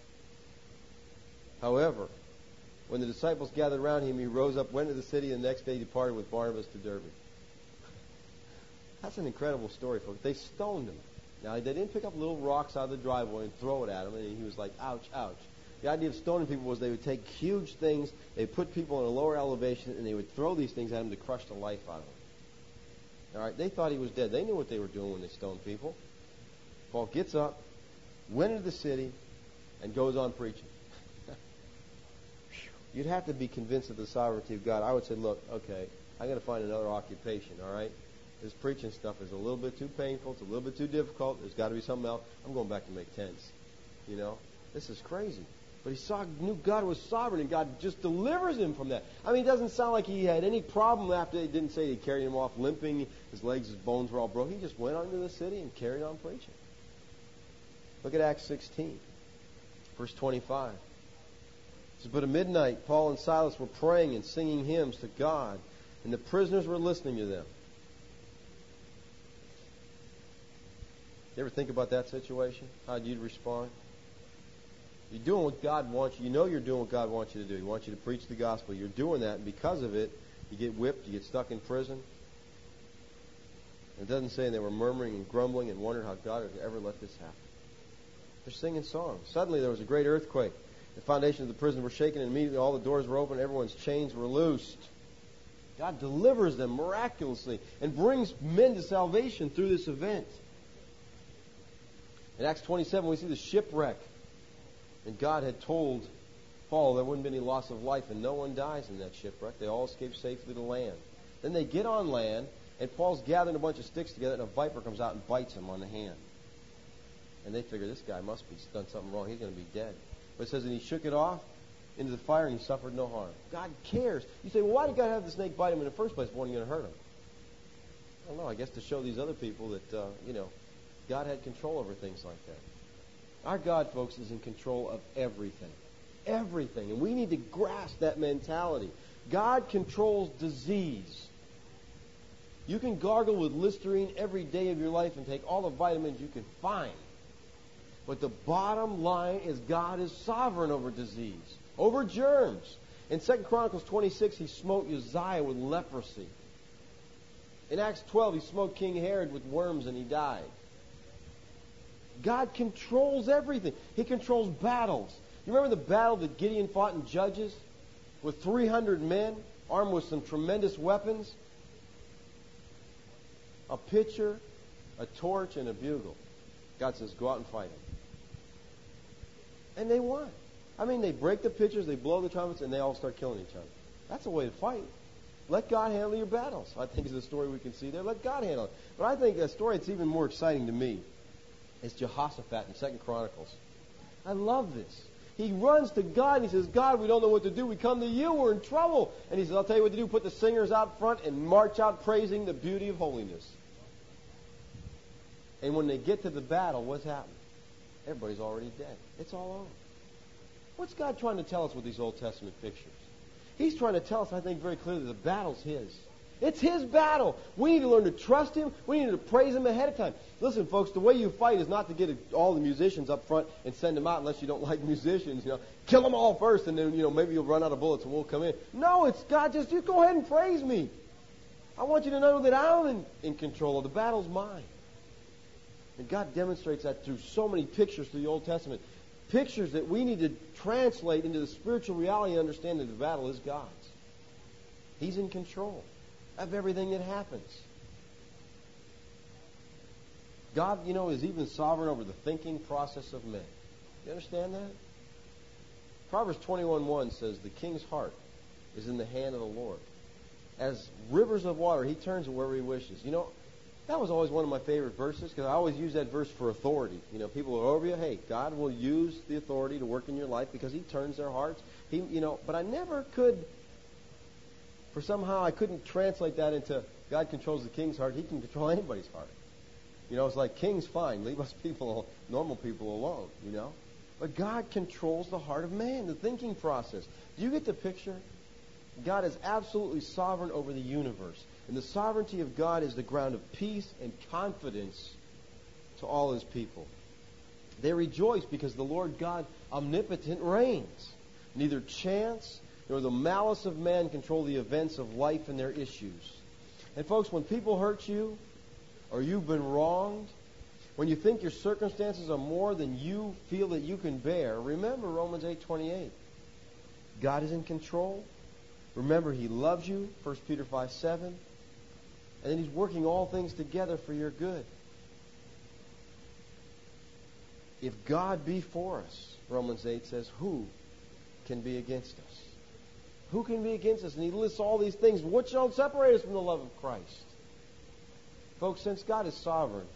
However, when the disciples gathered around him, he rose up, went to the city, and the next day departed with Barnabas to Derbe. That's an incredible story, folks. They stoned him. Now, they didn't pick up little rocks out of the driveway and throw it at him, and he was like, ouch, ouch. The idea of stoning people was they would take huge things, they put people in a lower elevation, and they would throw these things at him to crush the life out of him. All right, they thought he was dead. They knew what they were doing when they stoned people. Paul gets up, went into the city, and goes on preaching. You'd have to be convinced of the sovereignty of God. I would say, look, okay, I'm going to find another occupation, all right? This preaching stuff is a little bit too painful. It's a little bit too difficult. There's got to be something else. I'm going back to make tents. You know? This is crazy. But he saw, knew God was sovereign, and God just delivers him from that. I mean, it doesn't sound like he had any problem after. He didn't say he carried him off limping. His legs, his bones were all broken. He just went on into the city and carried on preaching. Look at Acts sixteen, verse twenty-five. It says, but at midnight, Paul and Silas were praying and singing hymns to God, and the prisoners were listening to them. You ever think about that situation? How you'd respond? You're doing what God wants you. You know you're doing what God wants you to do. He wants you to preach the gospel. You're doing that, and because of it, you get whipped, you get stuck in prison. It doesn't say they were murmuring and grumbling and wondering how God would ever let this happen. They're singing songs. Suddenly there was a great earthquake. The foundations of the prison were shaken, and immediately all the doors were open. Everyone's chains were loosed. God delivers them miraculously and brings men to salvation through this event. In Acts twenty-seven, we see the shipwreck. And God had told Paul there wouldn't be any loss of life, and no one dies in that shipwreck. They all escape safely to land. Then they get on land, and Paul's gathering a bunch of sticks together, and a viper comes out and bites him on the hand. And they figure, this guy must be done something wrong. He's going to be dead. But it says, and he shook it off into the fire, and he suffered no harm. God cares. You say, well, why did God have the snake bite him in the first place? Wasn't going to hurt him? I don't know. I guess to show these other people that, uh, you know, God had control over things like that. Our God, folks, is in control of everything. Everything. And we need to grasp that mentality. God controls disease. You can gargle with Listerine every day of your life and take all the vitamins you can find. But the bottom line is God is sovereign over disease, over germs. In Second Chronicles twenty-six, he smote Uzziah with leprosy. In Acts twelve, he smote King Herod with worms and he died. God controls everything. He controls battles. You remember the battle that Gideon fought in Judges with three hundred men armed with some tremendous weapons? A pitcher, a torch, and a bugle. God says, go out and fight them. And they won. I mean, they break the pitchers, they blow the trumpets, and they all start killing each other. That's a way to fight. Let God handle your battles. I think is the story we can see there. Let God handle it. But I think a story that's even more exciting to me is Jehoshaphat in Second Chronicles. I love this. He runs to God and he says, God, we don't know what to do. We come to you. We're in trouble. And he says, I'll tell you what to do. Put the singers out front and march out praising the beauty of holiness. And when they get to the battle, what's happened? Everybody's already dead. It's all over. What's God trying to tell us with these Old Testament pictures? He's trying to tell us, I think, very clearly, the battle's His. It's His battle. We need to learn to trust Him. We need to praise Him ahead of time. Listen, folks, the way you fight is not to get all the musicians up front and send them out unless you don't like musicians. You know, kill them all first, and then you know maybe you'll run out of bullets and we'll come in. No, it's God. Just you go ahead and praise me. I want you to know that I'm in, in control of the battle's mine. And God demonstrates that through so many pictures through the Old Testament. Pictures that we need to translate into the spiritual reality and understand that the battle is God's. He's in control of everything that happens. God, you know, is even sovereign over the thinking process of men. You understand that? Proverbs twenty-one one says, the king's heart is in the hand of the Lord. As rivers of water, He turns it wherever He wishes. You know, that was always one of my favorite verses because I always use that verse for authority. You know, people are over you. Hey, God will use the authority to work in your life because He turns their hearts. He, you know, but I never could, for somehow I couldn't translate that into God controls the king's heart. He can control anybody's heart. You know, it's like king's fine. Leave us people, normal people alone, you know. But God controls the heart of man, the thinking process. Do you get the picture? God is absolutely sovereign over the universe. And the sovereignty of God is the ground of peace and confidence to all His people. They rejoice because the Lord God omnipotent reigns. Neither chance nor the malice of man control the events of life and their issues. And folks, when people hurt you, or you've been wronged, when you think your circumstances are more than you feel that you can bear, remember Romans eight twenty-eight. God is in control. Remember, He loves you, First Peter five seven. And then He's working all things together for your good. If God be for us, Romans eight says, who can be against us? Who can be against us? And He lists all these things. What shall separate us from the love of Christ? Folks, since God is sovereign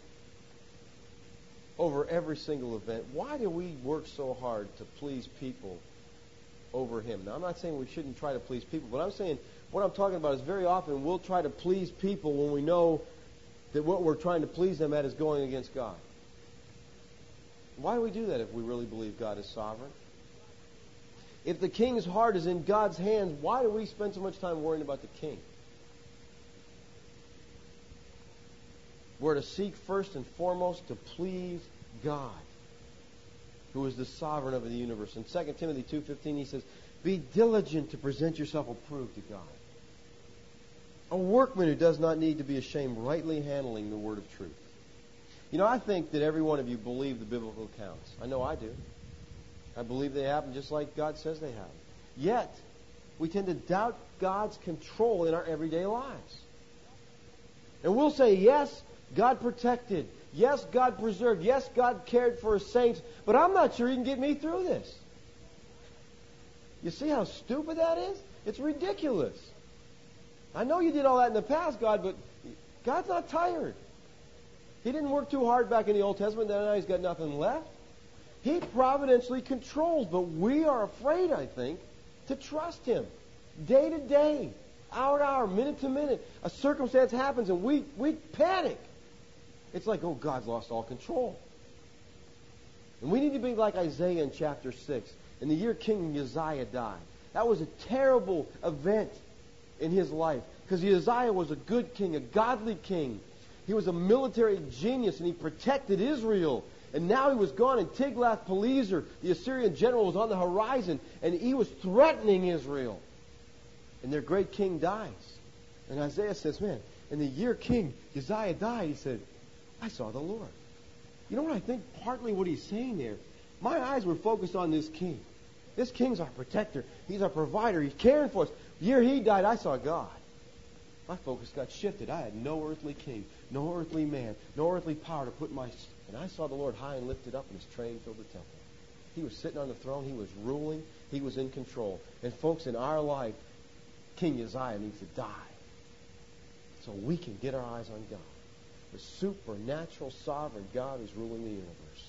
over every single event, why do we work so hard to please people over Him? Now, I'm not saying we shouldn't try to please people, but I'm saying what I'm talking about is very often we'll try to please people when we know that what we're trying to please them at is going against God. Why do we do that if we really believe God is sovereign? If the king's heart is in God's hands, why do we spend so much time worrying about the king? We're to seek first and foremost to please God, who is the sovereign over the universe. In Second Timothy two fifteen, he says, be diligent to present yourself approved to God. A workman who does not need to be ashamed, rightly handling the word of truth. You know, I think that every one of you believe the biblical accounts. I know I do. I believe they happen just like God says they happen. Yet, we tend to doubt God's control in our everyday lives. And we'll say, yes, God protected. Yes, God preserved. Yes, God cared for His saints. But I'm not sure He can get me through this. You see how stupid that is? It's ridiculous. I know you did all that in the past, God, but God's not tired. He didn't work too hard back in the Old Testament. Now He's got nothing left. He providentially controls, but we are afraid, I think, to trust Him. Day to day, hour to hour, minute to minute, a circumstance happens and we, we panic. It's like, oh, God's lost all control. And we need to be like Isaiah in chapter six. In the year King Uzziah died. That was a terrible event in his life. Because Uzziah was a good king, a godly king. He was a military genius and he protected Israel. And now he was gone, and Tiglath-Pileser, the Assyrian general, was on the horizon, and he was threatening Israel. And their great king dies. And Isaiah says, man, in the year King Uzziah died, he said, I saw the Lord. You know what I think? Partly what he's saying there. My eyes were focused on this king. This king's our protector. He's our provider. He's caring for us. The year he died, I saw God. My focus got shifted. I had no earthly king, no earthly man, no earthly power to put my... And I saw the Lord high and lifted up, and His train filled the temple. He was sitting on the throne. He was ruling. He was in control. And folks, in our life, King Uzziah needs to die so we can get our eyes on God. The supernatural, sovereign God who's ruling the universe.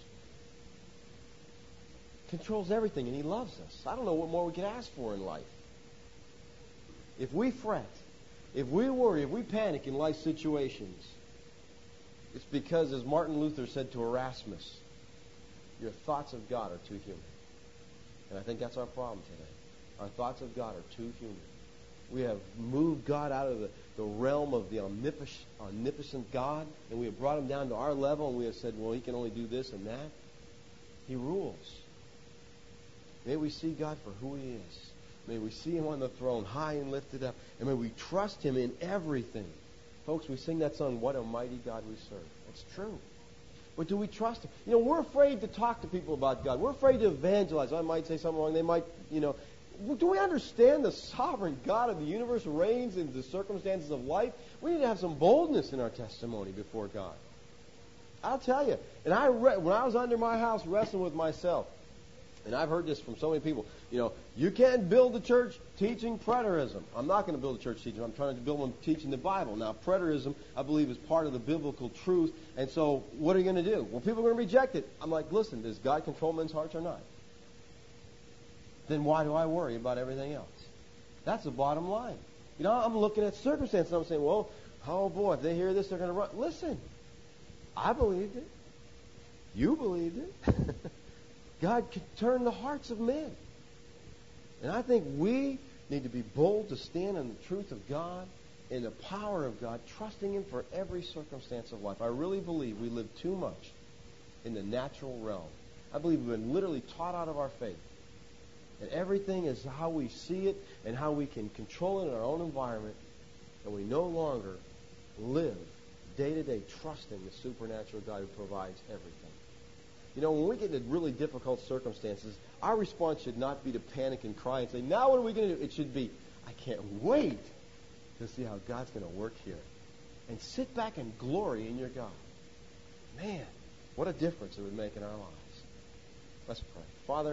Controls everything, and He loves us. I don't know what more we could ask for in life. If we fret, if we worry, if we panic in life situations, it's because, as Martin Luther said to Erasmus, your thoughts of God are too human. And I think that's our problem today. Our thoughts of God are too human. We have moved God out of the, the realm of the omnipotent, omnipotent God, and we have brought Him down to our level, and we have said, well, He can only do this and that. He rules. May we see God for who He is. May we see Him on the throne, high and lifted up, and may we trust Him in everything. Folks, we sing that song, What a Mighty God We Serve. It's true. But do we trust Him? You know, we're afraid to talk to people about God. We're afraid to evangelize. I might say something wrong. They might, you know. Do we understand the sovereign God of the universe reigns in the circumstances of life? We need to have some boldness in our testimony before God. I'll tell you. And I re- when I was under my house wrestling with myself, and I've heard this from so many people, you know, you can't build a church teaching preterism. I'm not going to build a church teaching. I'm trying to build one teaching the Bible. Now, preterism, I believe, is part of the biblical truth. And so, what are you going to do? Well, people are going to reject it. I'm like, listen, does God control men's hearts or not? Then why do I worry about everything else? That's the bottom line. You know, I'm looking at circumstances. I'm saying, well, oh boy, if they hear this, they're going to run. Listen, I believed it. You believed it. God can turn the hearts of men. And I think we need to be bold to stand on the truth of God, in the power of God, trusting Him for every circumstance of life. I really believe we live too much in the natural realm. I believe we've been literally taught out of our faith. And everything is how we see it and how we can control it in our own environment. And we no longer live day to day trusting the supernatural God who provides everything. You know, when we get into really difficult circumstances, our response should not be to panic and cry and say, now what are we going to do? It should be, I can't wait to see how God's going to work here. And sit back and glory in your God. Man, what a difference it would make in our lives. Let's pray. Father,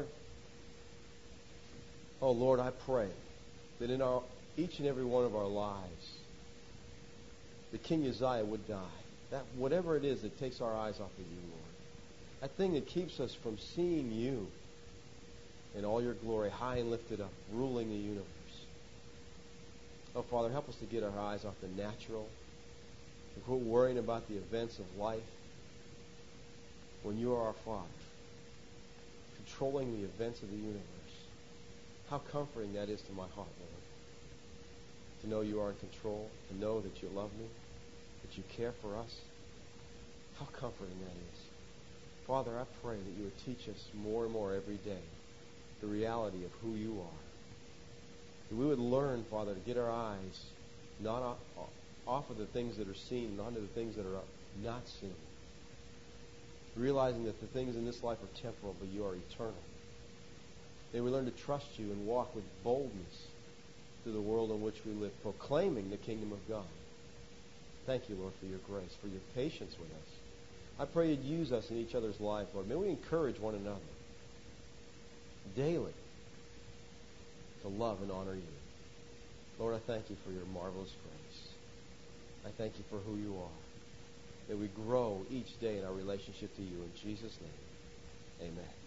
oh Lord, I pray that in our each and every one of our lives, the King Uzziah would die. That whatever it is that takes our eyes off of you, Lord. That thing that keeps us from seeing you in all your glory, high and lifted up, ruling the universe. Oh, Father, help us to get our eyes off the natural, to quit worrying about the events of life when you are our Father, controlling the events of the universe. How comforting that is to my heart, Lord. To know you are in control, to know that you love me, that you care for us. How comforting that is. Father, I pray that you would teach us more and more every day the reality of who you are. That we would learn, Father, to get our eyes not off, off of the things that are seen and onto the things that are not seen. Realizing that the things in this life are temporal, but you are eternal. May we learn to trust you and walk with boldness through the world in which we live, proclaiming the kingdom of God. Thank you, Lord, for your grace, for your patience with us. I pray you'd use us in each other's lives, Lord. May we encourage one another daily to love and honor you. Lord, I thank you for your marvelous grace. I thank you for who you are. May we grow each day in our relationship to you. In Jesus' name, amen.